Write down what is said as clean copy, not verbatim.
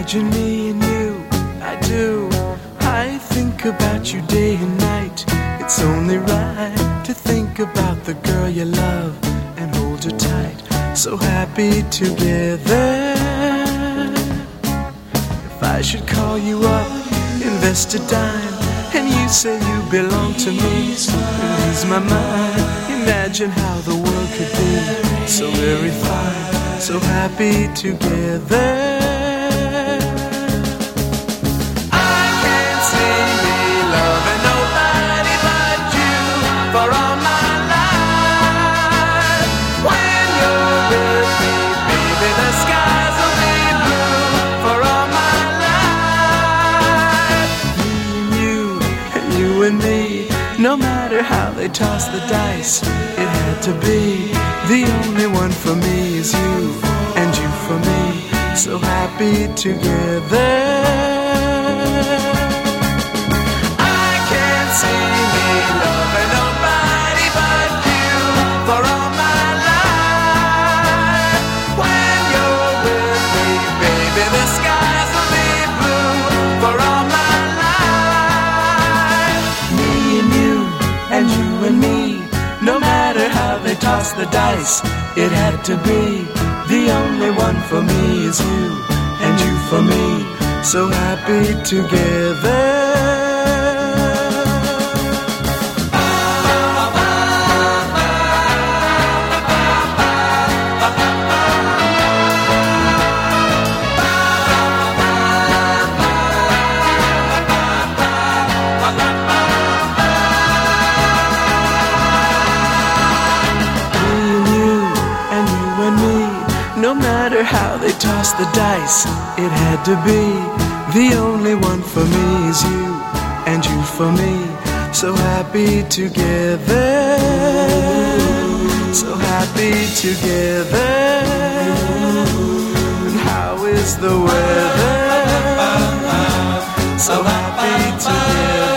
Imagine me and you, I do. I think about you day and night. It's only right to think about the girl you love and hold her tight. So happy together. If I should call you up, invest a dime, and you say you belong to me, lose my mind. Imagine how the world could be so very fine, so happy together. And me, no matter how they toss the dice, it had to be. The only one for me is you, and you for me, so happy together. I can't see me loving nobody but you for all my life. When you're with me, baby, the skies will be blue for all my and you and me, no matter how they toss the dice, it had to be. The only one for me is you, and you for me, so happy together. No matter how they toss the dice, it had to be. The only one for me is you, and you for me, so happy together. So happy together. And how is the weather? So happy together.